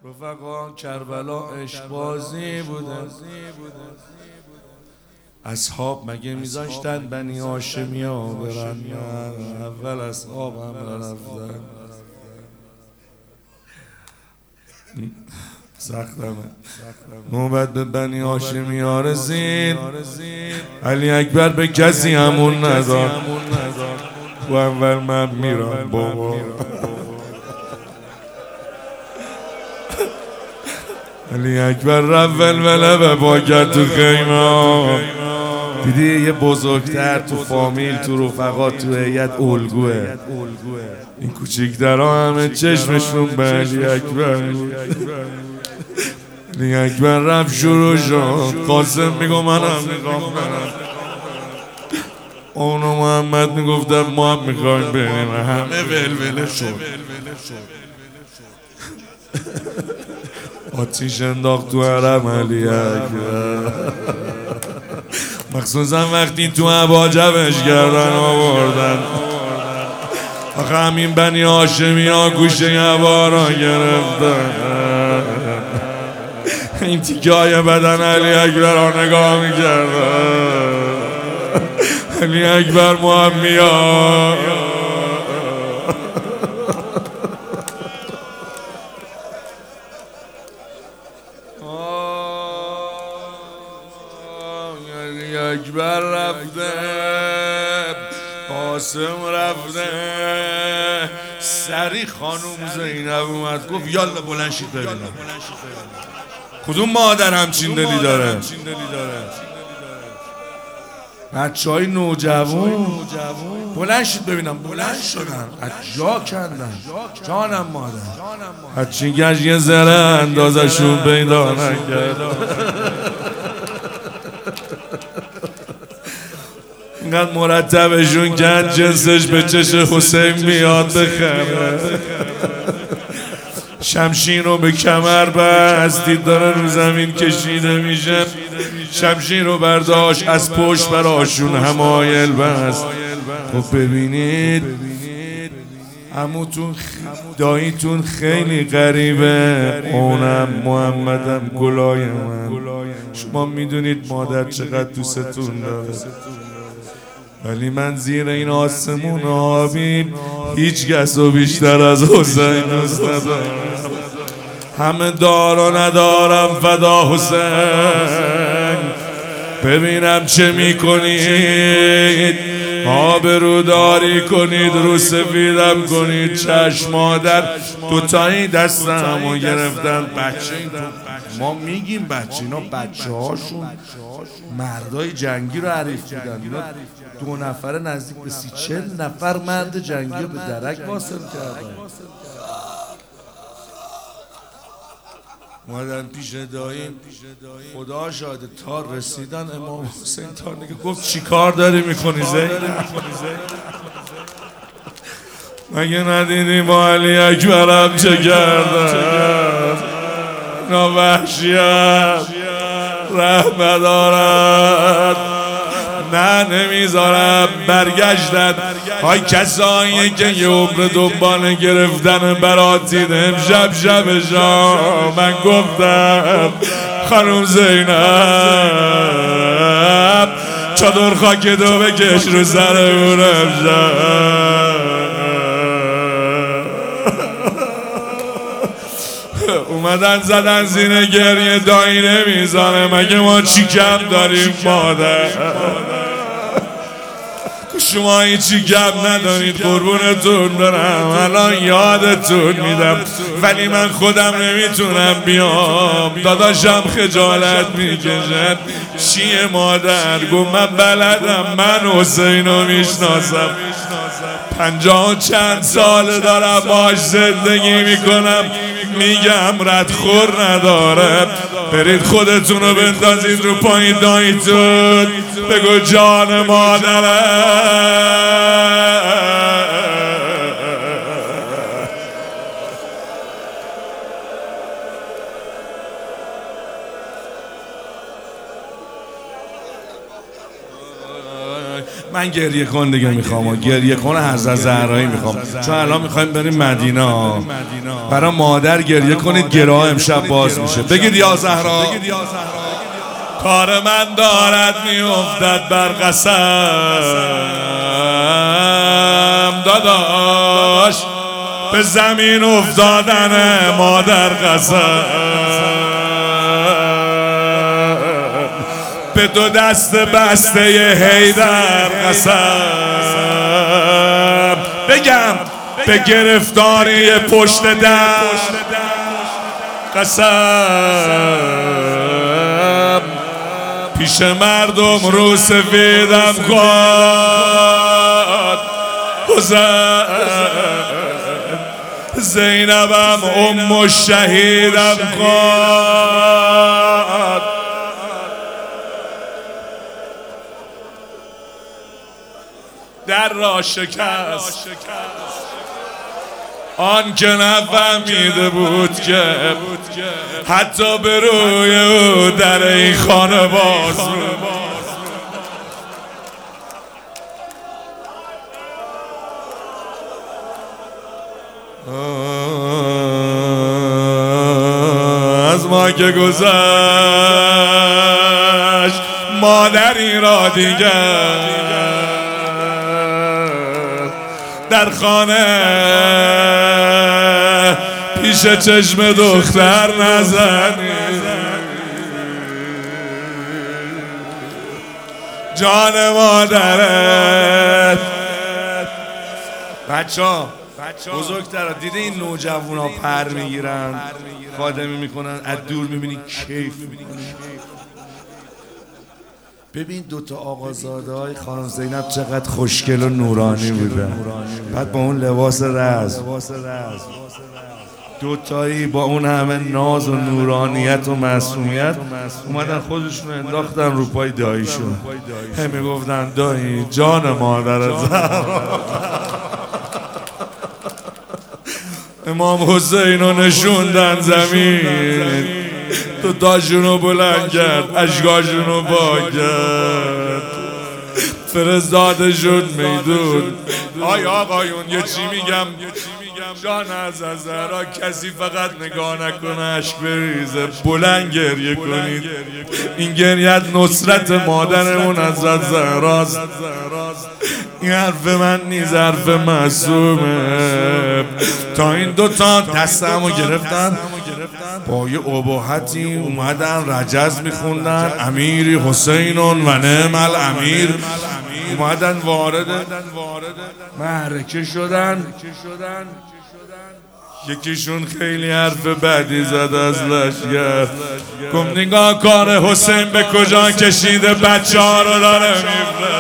رفقا کربلا عشق بازی بودن. اصحاب مگه میذاشتن بنی هاشمیا برن؟ اول اصحاب هم رفتن. سختمه. نوبت به بنی هاشمیا رسید. علی اکبر به کسی همون نداد. و اول من میرم بابا. علی اکبر رفت ولوله به پا کرد تو خیمه. دیدی یه بزرگتر تو فامیل تو رفقا تو هیئت الگوه. این کوچیک‌ترها همه چشمشون به علی اکبر. علی اکبر رفت شروع شد. قاسم میگو منم میخوام برم. اونو محمد میگفتن ما هم میخوایم بریم. همه ولوله شد. آتیش انداخت تو حرم علی اکبر. مخصوصا وقتی تو عباجبش گردن آوردن. آخه همین بنی هاشمی ها گوشه عبا را گرفتن. این تیکه های بدن علی اکبر ها نگاه میکردن. علی اکبر محمیا علی اکبر رفته، قاسم رفته. سری خانوم زینب اومد گفت یالا بلند شید ببینم کدوم مادر همچین دلی داره. بچه های نوجوان بلند شید ببینم. بلند شدن از جا کندن. جانم مادر هرچی گشت یه ذره اندازشون پیدا نکرد. اینقدر مرتبشون کرد جنسش به چش حسین میاد بخره. شمشیر رو به کمر بست. دید داره رو زمین کشیده میشه. شمشیر رو برداشت از پشت براشون همایل بست. خب ببینید عموتون داییتون خیلی غریبه. اونم محمدم گلای من. شما میدونید مادر چقدر دوستتون داره. ولی من زیر این آسمون آبی هیچ کس رو بیشتر از حسین دوست ندارم. همه دار و ندارم فدا حسین. ببینم چه میکنید. آبروداری کنید رو سفیدم کنید. چشم مادر دوتایی دستمو گرفتن. بچه ما میگیم بچه اینا بچه هاشون مردای جنگی رو حریف بودن. اینا 2 نفره نزدیک به 30-40 نفر مرد جنگی رو به درک واصل کردن. اومدن پیش داییم. خدا شاهده تا رسیدن امام حسین تا نگه گفت چی کار داری میکنی زینب؟ مگه ندیدی با علی اکبرم چه کردن؟ اینا وحشیت رحمت دارد. نه نمیذارم برگشتن. های کسایی که یه عمر دنبال گرفتن براتید امشب شب شام. من گفتم خانم زینب چادر خاک دو بکش رو سرمون امشب. اومدن زدن زینه گریه. دایی نمیذاره. مگه ما چی کم داریم مادر؟ شما هیچی کم ندارید قربونتون برم. الان یادتون میدم ولی من خودم نمیتونم بیام. داداشم خجالت میکشد. چیه مادر؟ گفت من بلدم. من حسینو میشناسم. 50 و چند سال دارم باش زندگی میکنم. میگم ردخور نداره. برید خودتون رو بندازید رو پای داییتون. بگو جان مادره. من گریه کن دیگه میخوام، گریه کن حضرت زهرایی میخوام، چون الان میخوایم بریم مدینه. برای مادر گریه کنید، گراه امشب باز میشه. بگید یا زهرا کار من دارد میافتد بر قسم، داداش به زمین افتادن مادر قسم، به دو دست بسته حیدر قسم. بگم به گرفتاری پشت در قسم، پیش مردم رو سفیدم کن گذر، زینبم ام شهیدم کن. در را شکست آن که نفهمیده بود که حتی به روی او در این خانه باز از ما که گذشت مادری را دیگر در خانه پیش چشم دختر نزنی، جان مادرت. بچه‌ها بزرگترها دیده این نوجوانا پر میگیرن خادمی میکنن، از دور میبینی کیف میکنی. ببین دوتا آقازاده های خانم زینب چقدر خوشگل و نورانی بودن، بعد با اون لباس رز، دوتایی با اون همه ناز و نورانیت و معصومیت اومدن خودشون انداختن رو پای داییشون. همه گفتن دایی جان مادر زهرا. امام حسین رو نشوندن زمین، تو تاشونو بلند کرد، اشکاشونو پاک کرد، فرستادشون میدون. آی آقایون یه چی میگم، جان از زهرا کسی فقط نگاه نکنه اشک بریزه، بلند گریه کنید. این گریت نصرت مادرمون از زهراست. این حرف من نیز حرف معصومه. تا این دوتا دستمو گرفتن با یه اباحتی اومدن رجز میخوندن، امیری حسینون و نعم الامیر. اومدن وارد معرکه شدن. یکیشون خیلی حرف بدی زد از لشگر، گفت نگاه کار حسین به کجا کشیده، بچه ها رو داره میفره.